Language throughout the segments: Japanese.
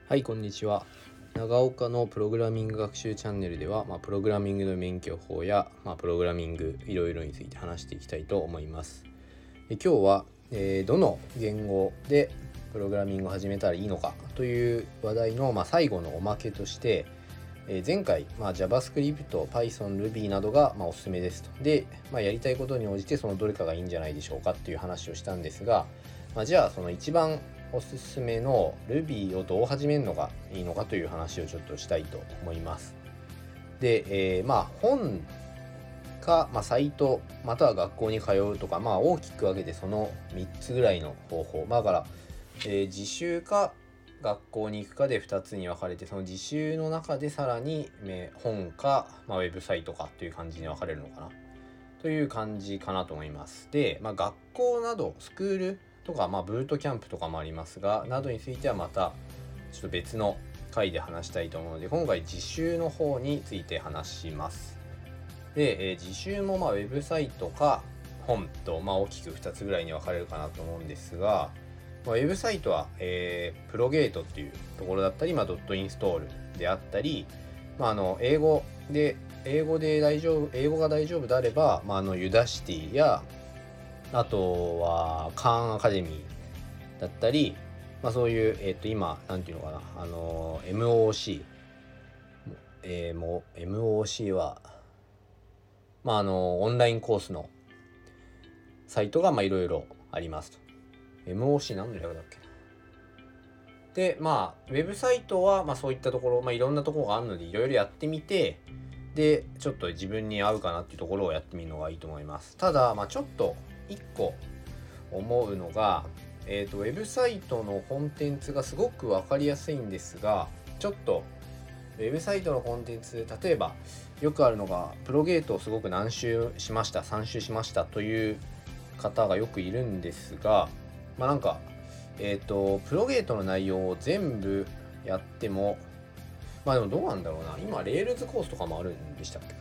はい、こんにちは。長岡のプログラミング学習チャンネルでは、プログラミングの免許法や、プログラミングいろいろについて話していきたいと思います。今日は、どの言語でプログラミングを始めたらいいのかという話題の、最後のおまけとして、前回、JavaScript、Python、Ruby などが、おすすめですと。で、やりたいことに応じてそのどれかがいいんじゃないでしょうかっていう話をしたんですが、じゃあその一番おすすめの Ruby をどう始めるのがいいのかという話をちょっとしたいと思います。で、本か、サイトまたは学校に通うとか、大きく分けてその3つぐらいの方法、だから、自習か学校に行くかで2つに分かれて、その自習の中でさらに本か、ウェブサイトかという感じに分かれるのかなという感じかなと思います。で、学校などスクールとか、ブートキャンプとかもありますが、などについてはまたちょっと別の回で話したいと思うので、今回自習の方について話します。で、自習もウェブサイトか本と、大きく2つぐらいに分かれるかなと思うんですが、ウェブサイトは、プロゲートっていうところだったり、ドットインストールであったり、英語が大丈夫であれば、ユダシティや、あとはカーンアカデミーだったり、そういう、今なんていうのかな、MOC、もう MOC は、オンラインコースのサイトがいろいろありますと。MOC 何の略だっけな。で、ウェブサイトは、そういったところ、いろんなところがあるのでいろいろやってみて、でちょっと自分に合うかなっていうところをやってみるのがいいと思います。ただ、ちょっと一個思うのが、ウェブサイトのコンテンツがすごく分かりやすいんですが、ちょっとウェブサイトのコンテンツ、例えばよくあるのがプロゲートをすごく3周しましたという方がよくいるんですが、プロゲートの内容を全部やっても、でもどうなんだろうな。今レールズコースとかもあるんでしたっけ、レ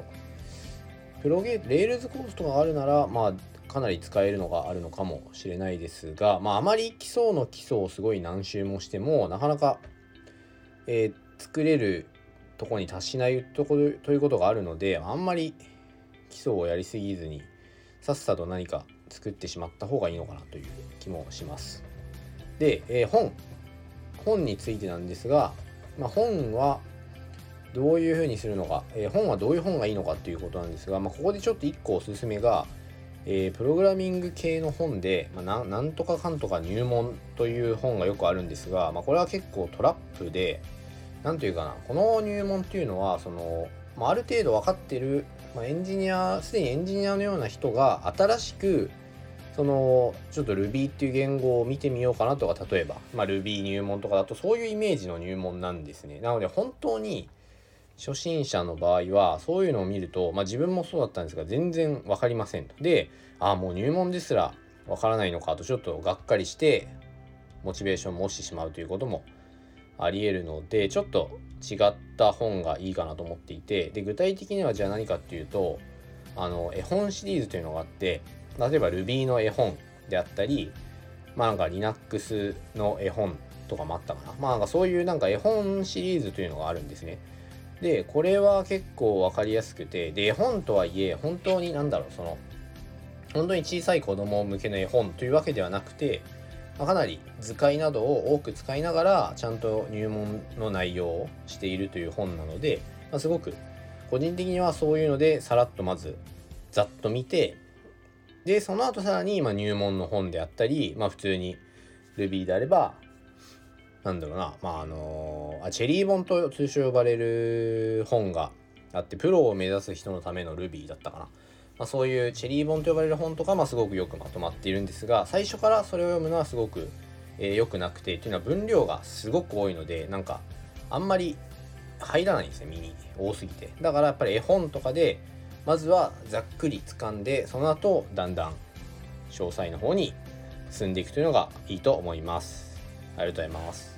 ールズコースとかがあるなら、かなり使えるのがあるのかもしれないですが、あまり基礎の基礎をすごい何周もしてもなかなか、作れるとこに達しないということがあるので、あんまり基礎をやりすぎずにさっさと何か作ってしまった方がいいのかなという気もします。で、本についてなんですが、本はどういう風にするのか、本はどういう本がいいのかっていうことなんですが、ここでちょっと1個おすすめが、プログラミング系の本で、なんとかかんとか入門という本がよくあるんですが、これは結構トラップで、なんというかな、この入門っていうのはある程度分かってる、すでにエンジニアのような人が新しくちょっと Ruby っていう言語を見てみようかなとか、例えば、Ruby 入門とかだとそういうイメージの入門なんですね。なので本当に初心者の場合はそういうのを見ると、自分もそうだったんですが全然分かりませんと。で、もう入門ですら分からないのかとちょっとがっかりしてモチベーションも落ちてしまうということもあり得るので、ちょっと違った本がいいかなと思っていて、で具体的にはじゃあ何かっていうと、絵本シリーズというのがあって、例えば Ruby の絵本であったり、Linux の絵本とかもあったかな。そういう絵本シリーズというのがあるんですね。で、これは結構わかりやすくて、で、絵本とはいえ、本当に本当に小さい子供向けの絵本というわけではなくて、かなり図解などを多く使いながら、ちゃんと入門の内容をしているという本なので、すごく個人的にはそういうので、さらっとまずざっと見て、でその後さらに入門の本であったり、普通に Ruby であればチェリー本と通称呼ばれる本があって、プロを目指す人のための Ruby だったかな。そういうチェリー本と呼ばれる本とか、すごくよくまとまっているんですが、最初からそれを読むのはすごく良くなくて、というのは分量がすごく多いので、あんまり入らないんですね、身に多すぎて。だからやっぱり絵本とかでまずはざっくり掴んで、その後だんだん詳細の方に進んでいくというのがいいと思います。ありがとうございます。